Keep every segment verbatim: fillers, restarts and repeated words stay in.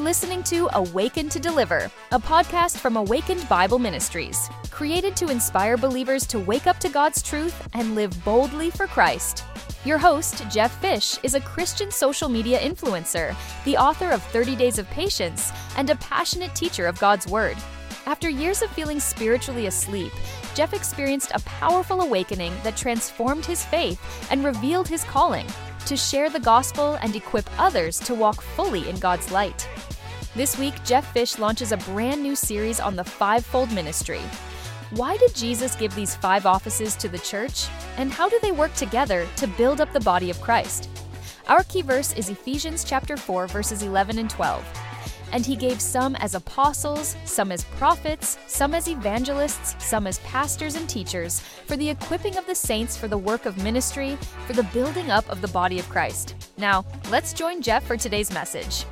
listening to Awaken to Deliver, a podcast from Awakened Bible Ministries, created to inspire believers to wake up to God's truth and live boldly for Christ. Your host, Jeff Fish, is a Christian social media influencer, the author of thirty Days of Patience, and a passionate teacher of God's Word. After years of feeling spiritually asleep, Jeff experienced a powerful awakening that transformed his faith and revealed his calling to share the gospel and equip others to walk fully in God's light. This week, Jeff Fish launches a brand new series on the fivefold ministry. Why did Jesus give these five offices to the church, and how do they work together to build up the body of Christ? Our key verse is Ephesians chapter four, verses eleven and twelve. And he gave some as apostles, some as prophets, some as evangelists, some as pastors and teachers, for the equipping of the saints for the work of ministry, for the building up of the body of Christ. Now, let's join Jeff for today's message.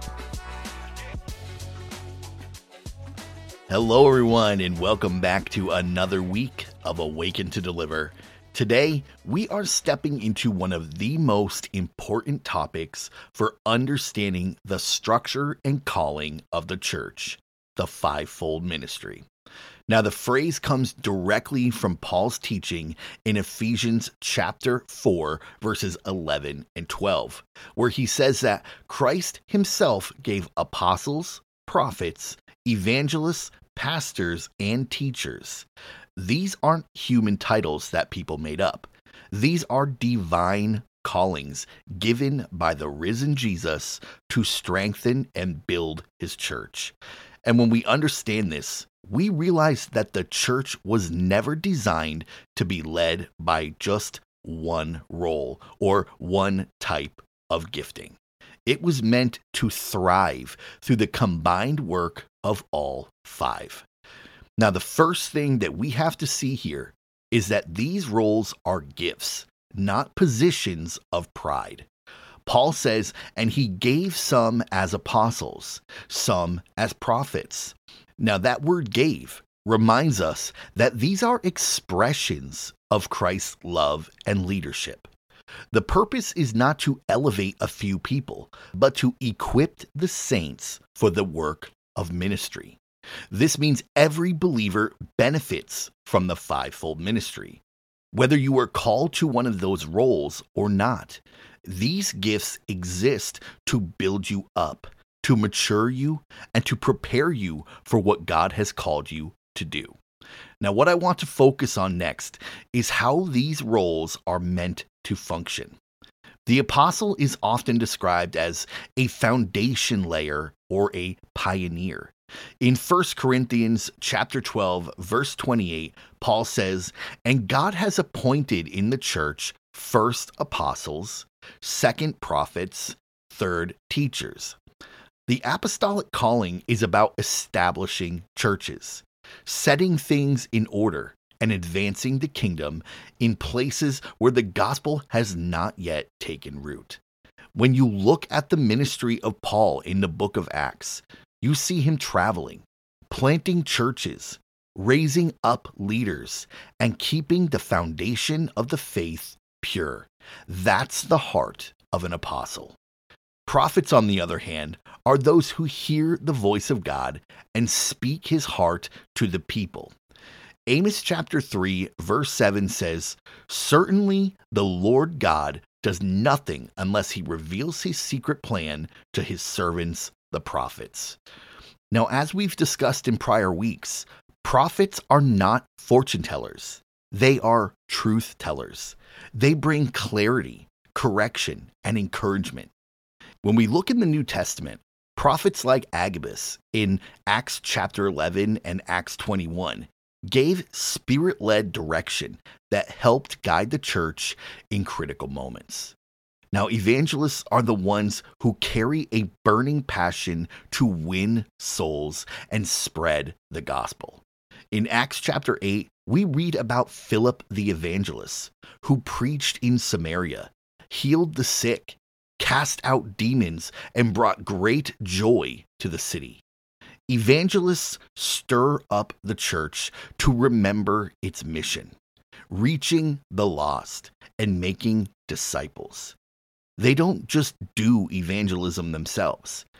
Hello, everyone, and welcome back to another week of Awaken to Deliver. Today, we are stepping into one of the most important topics for understanding the structure and calling of the church, the fivefold ministry. Now, the phrase comes directly from Paul's teaching in Ephesians chapter four, verses eleven and twelve, where he says that Christ himself gave apostles, prophets, evangelists, pastors, and teachers. These aren't human titles that people made up. These are divine callings given by the risen Jesus to strengthen and build his church. And when we understand this, we realize that the church was never designed to be led by just one role or one type of gifting. It was meant to thrive through the combined work of all five. Now, the first thing that we have to see here is that these roles are gifts, not positions of pride. Paul says, and he gave some as apostles, some as prophets. Now, that word gave reminds us that these are expressions of Christ's love and leadership. The purpose is not to elevate a few people, but to equip the saints for the work of ministry. This means every believer benefits from the fivefold ministry. Whether you are called to one of those roles or not, these gifts exist to build you up, to mature you, and to prepare you for what God has called you to do. Now, what I want to focus on next is how these roles are meant to function. The apostle is often described as a foundation layer or a pioneer. In First Corinthians chapter twelve, verse twenty-eight, Paul says, "And God has appointed in the church first apostles, second prophets, third teachers." The apostolic calling is about establishing churches, setting things in order, and advancing the kingdom in places where the gospel has not yet taken root. When you look at the ministry of Paul in the book of Acts, you see him traveling, planting churches, raising up leaders, and keeping the foundation of the faith pure. That's the heart of an apostle. Prophets, on the other hand, are those who hear the voice of God and speak his heart to the people. Amos chapter three, verse seven says, "Certainly the Lord God does nothing unless he reveals his secret plan to his servants, the prophets." Now, as we've discussed in prior weeks, prophets are not fortune tellers. They are truth tellers. They bring clarity, correction, and encouragement. When we look in the New Testament, prophets like Agabus in Acts chapter eleven and Acts twenty-one gave spirit-led direction that helped guide the church in critical moments. Now, evangelists are the ones who carry a burning passion to win souls and spread the gospel. In Acts chapter eight, we read about Philip the evangelist, who preached in Samaria, healed the sick, cast out demons, and brought great joy to the city. Evangelists stir up the church to remember its mission, reaching the lost and making disciples. They don't just do evangelism themselves.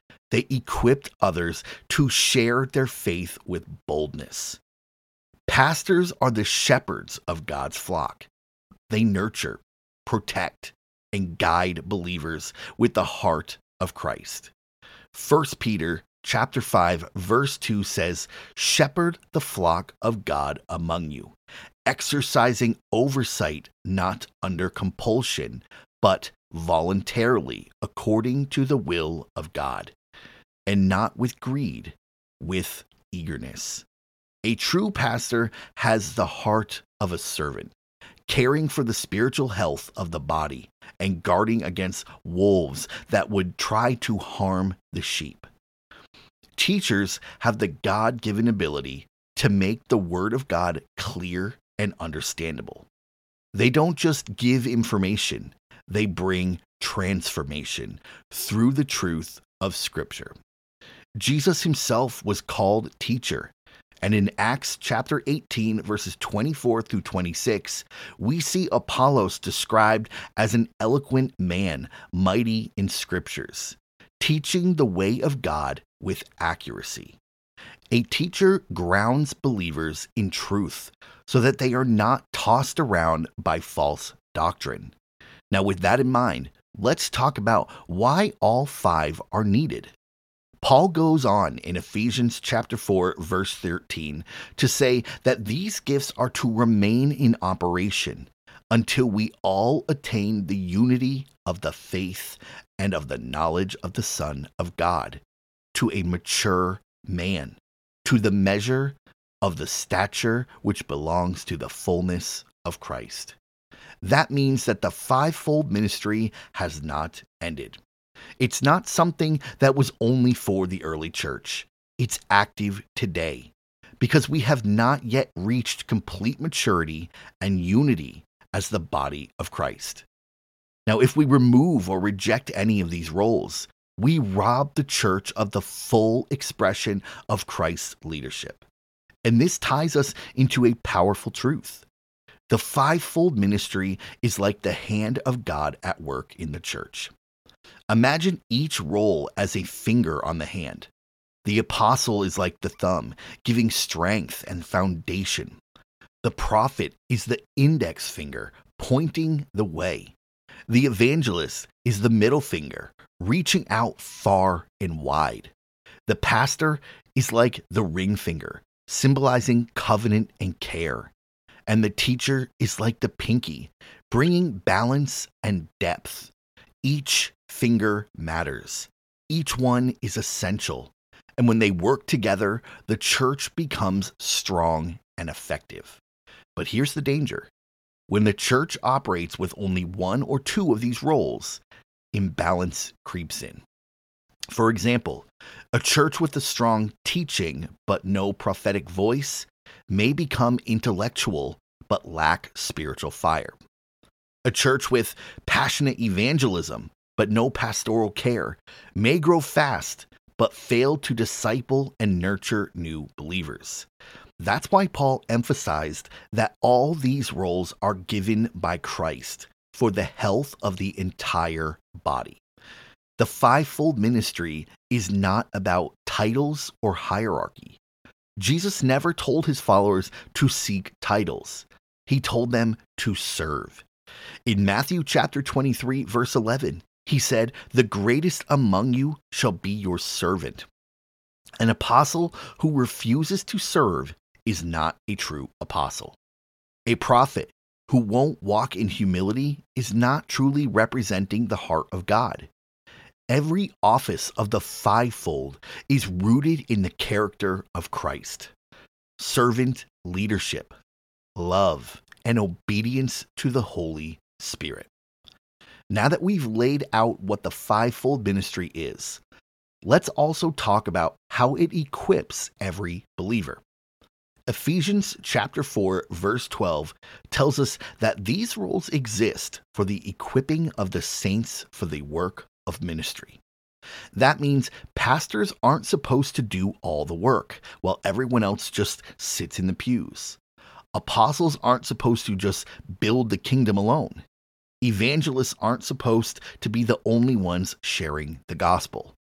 They equipped others to share their faith with boldness. Pastors are the shepherds of God's flock. They nurture, protect, and guide believers with the heart of Christ. First Peter chapter five, verse two says, "Shepherd the flock of God among you, exercising oversight not under compulsion, but voluntarily according to the will of God, and not with greed, with eagerness." A true pastor has the heart of a servant, caring for the spiritual health of the body and guarding against wolves that would try to harm the sheep. Teachers have the God-given ability to make the Word of God clear and understandable. They don't just give information, they bring transformation through the truth of Scripture. Jesus himself was called teacher, and in Acts chapter eighteen, verses twenty-four through twenty-six, we see Apollos described as an eloquent man, mighty in Scriptures, teaching the way of God with accuracy. A teacher grounds believers in truth so that they are not tossed around by false doctrine. Now, with that in mind, let's talk about why all five are needed. Paul goes on in Ephesians chapter four, verse thirteen, to say that these gifts are to remain in operation until we all attain the unity of the faith and of the knowledge of the Son of God, to a mature man, to the measure of the stature which belongs to the fullness of Christ. That means that the fivefold ministry has not ended. It's not something that was only for the early church. It's active today because we have not yet reached complete maturity and unity as the body of Christ. Now, if we remove or reject any of these roles, we rob the church of the full expression of Christ's leadership. And this ties us into a powerful truth. The fivefold ministry is like the hand of God at work in the church. Imagine each role as a finger on the hand. The apostle is like the thumb, giving strength and foundation. The prophet is the index finger, pointing the way. The evangelist is the middle finger, reaching out far and wide. The pastor is like the ring finger, symbolizing covenant and care. And the teacher is like the pinky, bringing balance and depth. Each finger matters. Each one is essential. And when they work together, the church becomes strong and effective. But here's the danger. When the church operates with only one or two of these roles, imbalance creeps in. For example, a church with a strong teaching but no prophetic voice may become intellectual but lack spiritual fire. A church with passionate evangelism but no pastoral care may grow fast but fail to disciple and nurture new believers. That's why Paul emphasized that all these roles are given by Christ for the health of the entire body. The fivefold ministry is not about titles or hierarchy. Jesus never told his followers to seek titles. He told them to serve. In Matthew chapter twenty-three, verse eleven, he said, "The greatest among you shall be your servant." An apostle who refuses to serve is not a true apostle. A prophet who won't walk in humility is not truly representing the heart of God. Every office of the fivefold is rooted in the character of Christ. Servant leadership, love, and obedience to the Holy Spirit. Now that we've laid out what the fivefold ministry is, let's also talk about how it equips every believer. Ephesians chapter four, verse twelve tells us that these roles exist for the equipping of the saints for the work of ministry. That means pastors aren't supposed to do all the work, while everyone else just sits in the pews. Apostles aren't supposed to just build the kingdom alone. Evangelists aren't supposed to be the only ones sharing the gospel.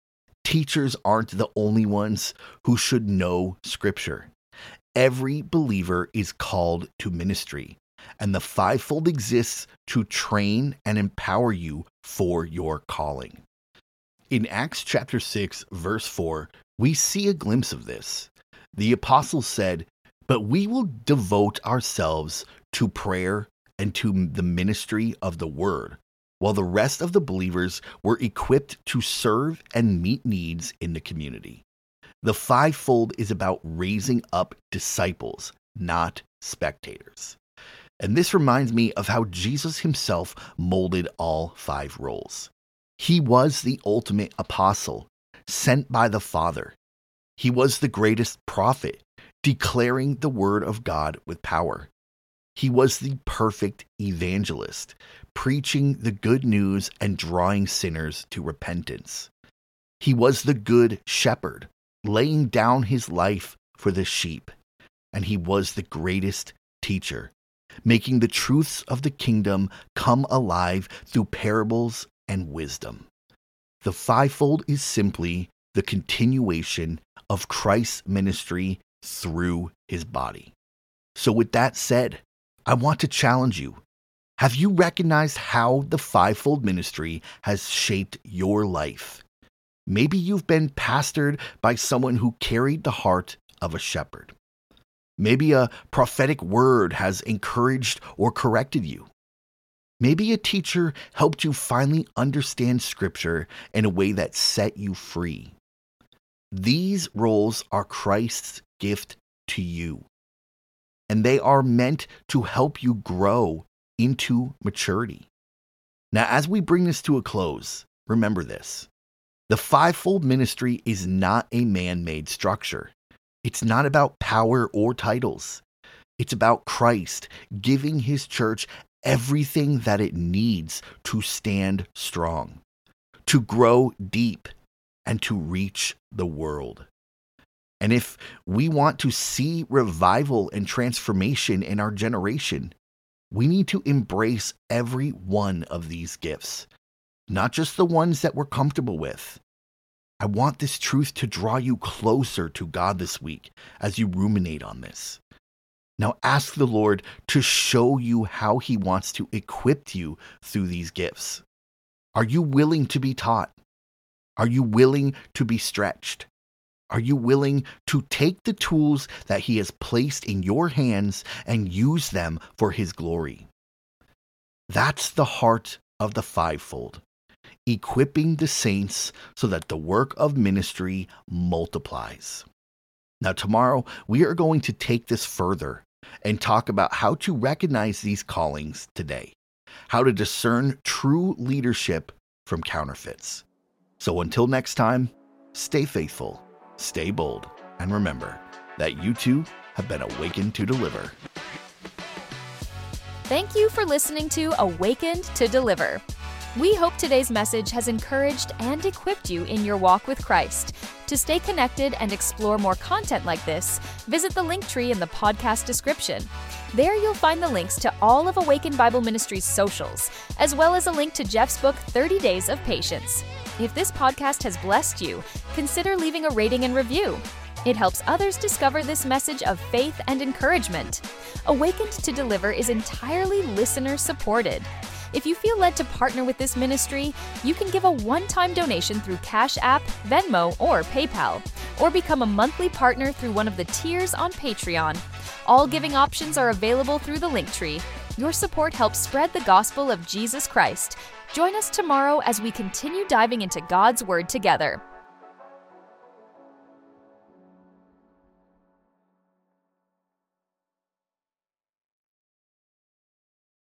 Teachers aren't the only ones who should know Scripture. Every believer is called to ministry, and the fivefold exists to train and empower you for your calling. In Acts chapter six, verse four, we see a glimpse of this. The apostles said, "But we will devote ourselves to prayer and to the ministry of the word," while the rest of the believers were equipped to serve and meet needs in the community. The fivefold is about raising up disciples, not spectators. And this reminds me of how Jesus himself molded all five roles. He was the ultimate apostle, sent by the Father. He was the greatest prophet, declaring the word of God with power. He was the perfect evangelist, preaching the good news and drawing sinners to repentance. He was the good shepherd, laying down his life for the sheep. And he was the greatest teacher, making the truths of the kingdom come alive through parables and wisdom. The fivefold is simply the continuation of Christ's ministry through his body. So with that said, I want to challenge you. Have you recognized how the fivefold ministry has shaped your life? Maybe you've been pastored by someone who carried the heart of a shepherd. Maybe a prophetic word has encouraged or corrected you. Maybe a teacher helped you finally understand Scripture in a way that set you free. These roles are Christ's gift to you, and they are meant to help you grow into maturity. Now, as we bring this to a close, remember this. The fivefold ministry is not a man-made structure. It's not about power or titles. It's about Christ giving his church everything that it needs to stand strong, to grow deep, and to reach the world. And if we want to see revival and transformation in our generation, we need to embrace every one of these gifts, not just the ones that we're comfortable with. I want this truth to draw you closer to God this week as you ruminate on this. Now ask the Lord to show you how he wants to equip you through these gifts. Are you willing to be taught? Are you willing to be stretched? Are you willing to take the tools that he has placed in your hands and use them for his glory? That's the heart of the fivefold, equipping the saints so that the work of ministry multiplies. Now, tomorrow, we are going to take this further and talk about how to recognize these callings today, how to discern true leadership from counterfeits. So until next time, stay faithful, stay bold, and remember that you too have been awakened to deliver. Thank you for listening to Awakened to Deliver. We hope today's message has encouraged and equipped you in your walk with Christ. To stay connected and explore more content like this, visit the link tree in the podcast description. There you'll find the links to all of Awakened Bible Ministries' socials, as well as a link to Jeff's book, thirty days of Patience. If this podcast has blessed you, consider leaving a rating and review. It helps others discover this message of faith and encouragement. Awakened to Deliver is entirely listener-supported. If you feel led to partner with this ministry, you can give a one-time donation through Cash App, Venmo, or PayPal, or become a monthly partner through one of the tiers on Patreon. All giving options are available through the Linktree. Your support helps spread the gospel of Jesus Christ. Join us tomorrow as we continue diving into God's Word together.